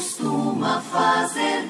costuma fazer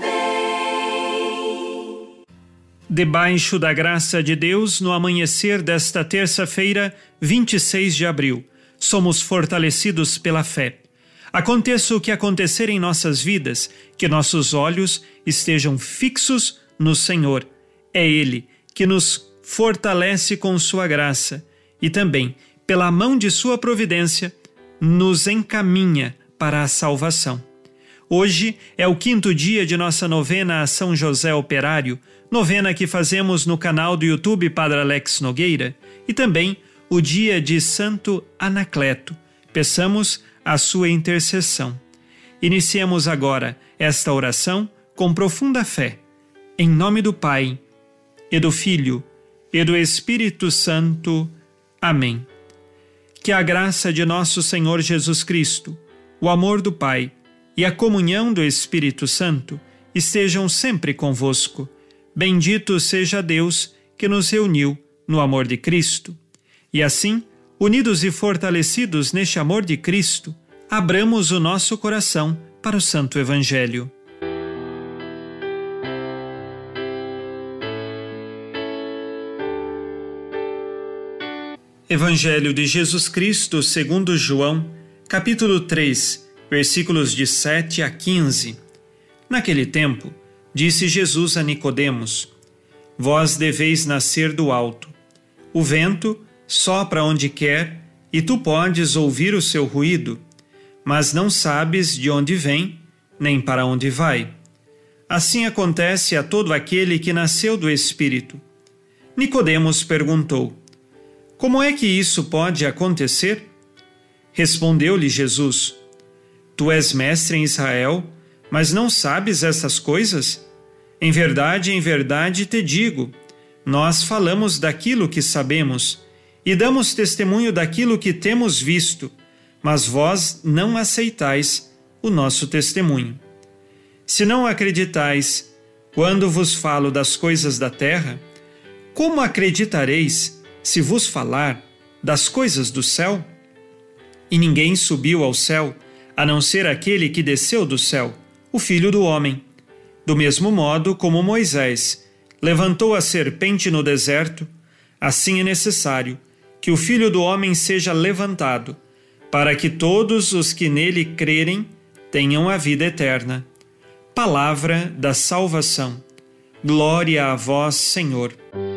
bem. Debaixo da graça de Deus, no amanhecer desta terça-feira, 26 de abril, somos fortalecidos pela fé. Aconteça o que acontecer em nossas vidas, que nossos olhos estejam fixos no Senhor. É Ele que nos fortalece com sua graça e também, pela mão de sua providência, nos encaminha para a salvação. Hoje é o 5º dia de nossa novena a São José Operário, novena que fazemos no canal do YouTube Padre Alex Nogueira, e também o dia de Santo Anacleto. Peçamos a sua intercessão. Iniciemos agora esta oração com profunda fé. Em nome do Pai, e do Filho, e do Espírito Santo. Amém. Que a graça de nosso Senhor Jesus Cristo, o amor do Pai e a comunhão do Espírito Santo estejam sempre convosco. Bendito seja Deus que nos reuniu no amor de Cristo. E assim, unidos e fortalecidos neste amor de Cristo, abramos o nosso coração para o Santo Evangelho. Evangelho de Jesus Cristo segundo João, capítulo 3, versículos de 7 a 15. Naquele tempo, disse Jesus a Nicodemos: Vós deveis nascer do alto. O vento sopra onde quer, e tu podes ouvir o seu ruído, mas não sabes de onde vem, nem para onde vai. Assim acontece a todo aquele que nasceu do Espírito. Nicodemos perguntou: Como é que isso pode acontecer? Respondeu-lhe Jesus: Tu és mestre em Israel, mas não sabes essas coisas? Em verdade te digo, nós falamos daquilo que sabemos e damos testemunho daquilo que temos visto, mas vós não aceitais o nosso testemunho. Se não acreditais quando vos falo das coisas da terra, como acreditareis se vos falar das coisas do céu? E ninguém subiu ao céu, a não ser aquele que desceu do céu, o Filho do Homem. Do mesmo modo como Moisés levantou a serpente no deserto, assim é necessário que o Filho do Homem seja levantado, para que todos os que nele crerem tenham a vida eterna. Palavra da salvação. Glória a vós, Senhor.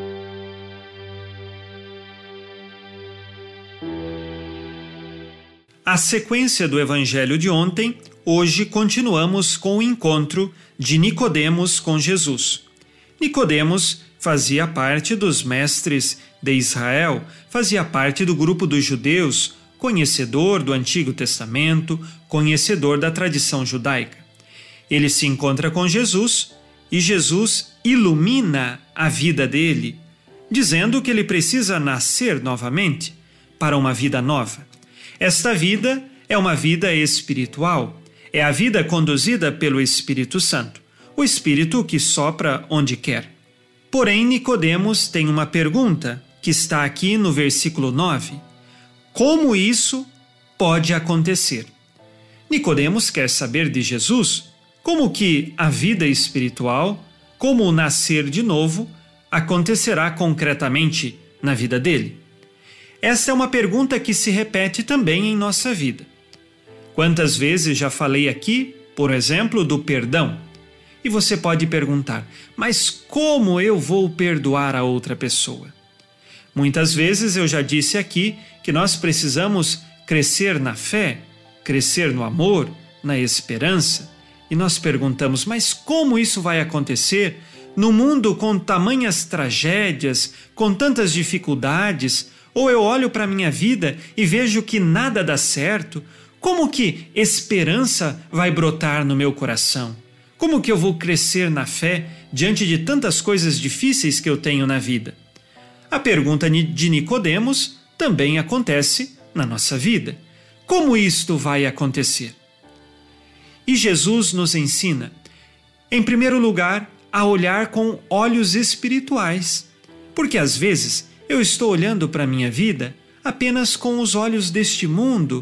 A sequência do Evangelho de ontem, hoje continuamos com o encontro de Nicodemos com Jesus. Nicodemos fazia parte dos mestres de Israel, fazia parte do grupo dos judeus, conhecedor do Antigo Testamento, conhecedor da tradição judaica. Ele se encontra com Jesus e Jesus ilumina a vida dele, dizendo que ele precisa nascer novamente para uma vida nova. Esta vida é uma vida espiritual, é a vida conduzida pelo Espírito Santo, o Espírito que sopra onde quer. Porém, Nicodemos tem uma pergunta que está aqui no versículo 9. Como isso pode acontecer? Nicodemos quer saber de Jesus como que a vida espiritual, como o nascer de novo, acontecerá concretamente na vida dele. Essa é uma pergunta que se repete também em nossa vida. Quantas vezes já falei aqui, por exemplo, do perdão? E você pode perguntar, mas como eu vou perdoar a outra pessoa? Muitas vezes eu já disse aqui que nós precisamos crescer na fé, crescer no amor, na esperança. E nós perguntamos, mas como isso vai acontecer no mundo com tamanhas tragédias, com tantas dificuldades? Ou eu olho para a minha vida e vejo que nada dá certo? Como que esperança vai brotar no meu coração? Como que eu vou crescer na fé diante de tantas coisas difíceis que eu tenho na vida? A pergunta de Nicodemos também acontece na nossa vida. Como isto vai acontecer? E Jesus nos ensina, em primeiro lugar, a olhar com olhos espirituais. Porque às vezes eu estou olhando para a minha vida apenas com os olhos deste mundo,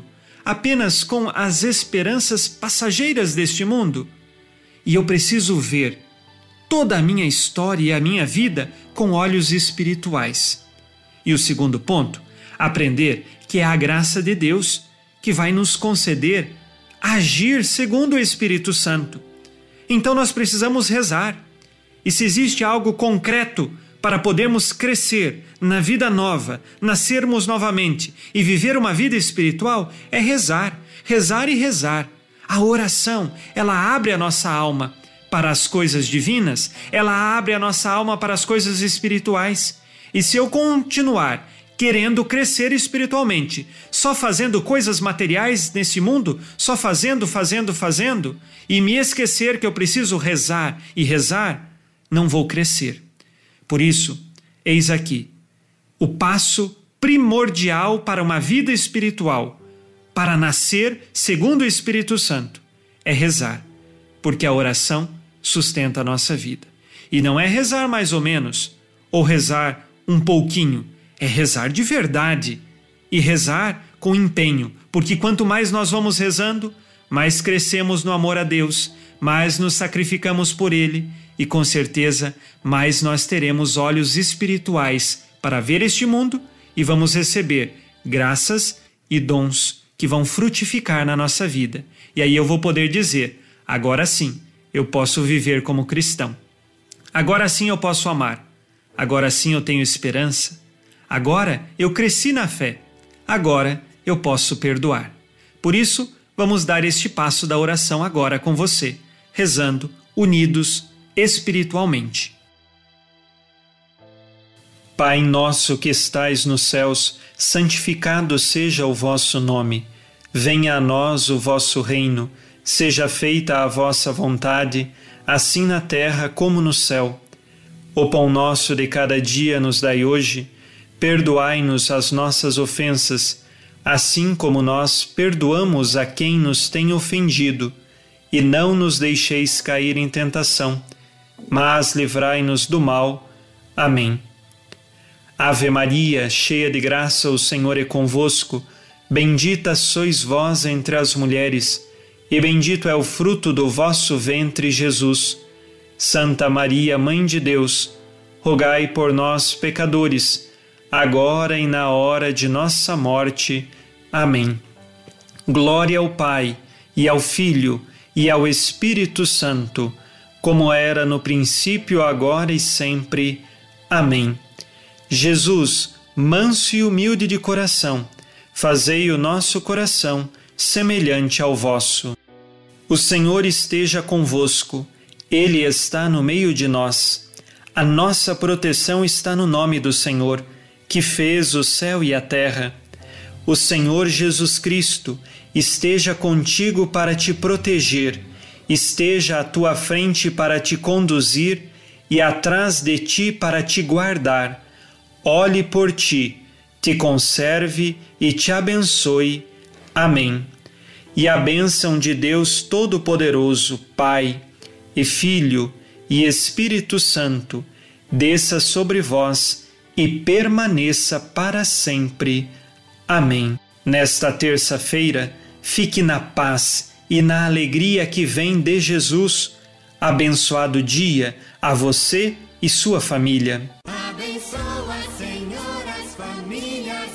apenas com as esperanças passageiras deste mundo. E eu preciso ver toda a minha história e a minha vida com olhos espirituais. E o segundo ponto, aprender que é a graça de Deus que vai nos conceder agir segundo o Espírito Santo. Então nós precisamos rezar. E se existe algo concreto para podermos crescer na vida nova, nascermos novamente e viver uma vida espiritual, é rezar, rezar e rezar. A oração, ela abre a nossa alma para as coisas divinas, ela abre a nossa alma para as coisas espirituais. E se eu continuar querendo crescer espiritualmente, só fazendo coisas materiais nesse mundo, só fazendo, e me esquecer que eu preciso rezar e rezar, não vou crescer. Por isso, eis aqui o passo primordial para uma vida espiritual, para nascer segundo o Espírito Santo, é rezar, porque a oração sustenta a nossa vida. E não é rezar mais ou menos, ou rezar um pouquinho, é rezar de verdade e rezar com empenho, porque quanto mais nós vamos rezando, mais crescemos no amor a Deus, mais nos sacrificamos por Ele e com certeza mais nós teremos olhos espirituais para ver este mundo e vamos receber graças e dons que vão frutificar na nossa vida. E aí eu vou poder dizer, agora sim eu posso viver como cristão, agora sim eu posso amar, agora sim eu tenho esperança, agora eu cresci na fé, agora eu posso perdoar. Por isso, vamos dar este passo da oração agora com você, rezando, unidos espiritualmente. Pai nosso que estais nos céus, santificado seja o vosso nome. Venha a nós o vosso reino, seja feita a vossa vontade, assim na terra como no céu. O pão nosso de cada dia nos dai hoje, perdoai-nos as nossas ofensas, assim como nós perdoamos a quem nos tem ofendido, e não nos deixeis cair em tentação, mas livrai-nos do mal. Amém. Ave Maria, cheia de graça, o Senhor é convosco. Bendita sois vós entre as mulheres, e bendito é o fruto do vosso ventre, Jesus. Santa Maria, Mãe de Deus, rogai por nós, pecadores, agora e na hora de nossa morte. Amém. Glória ao Pai, e ao Filho, e ao Espírito Santo, como era no princípio, agora e sempre. Amém. Jesus, manso e humilde de coração, fazei o nosso coração semelhante ao vosso. O Senhor esteja convosco, Ele está no meio de nós. A nossa proteção está no nome do Senhor, que fez o céu e a terra. O Senhor Jesus Cristo esteja contigo para te proteger, esteja à tua frente para te conduzir e atrás de ti para te guardar. Olhe por ti, te conserve e te abençoe. Amém. E a bênção de Deus Todo-Poderoso, Pai e Filho e Espírito Santo, desça sobre vós e permaneça para sempre. Amém. Nesta terça-feira, fique na paz e na alegria que vem de Jesus. Abençoado dia a você e sua família. Abençoa, Senhor, as famílias.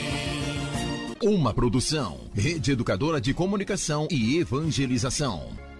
Amém. Uma produção, Rede Educadora de Comunicação e Evangelização.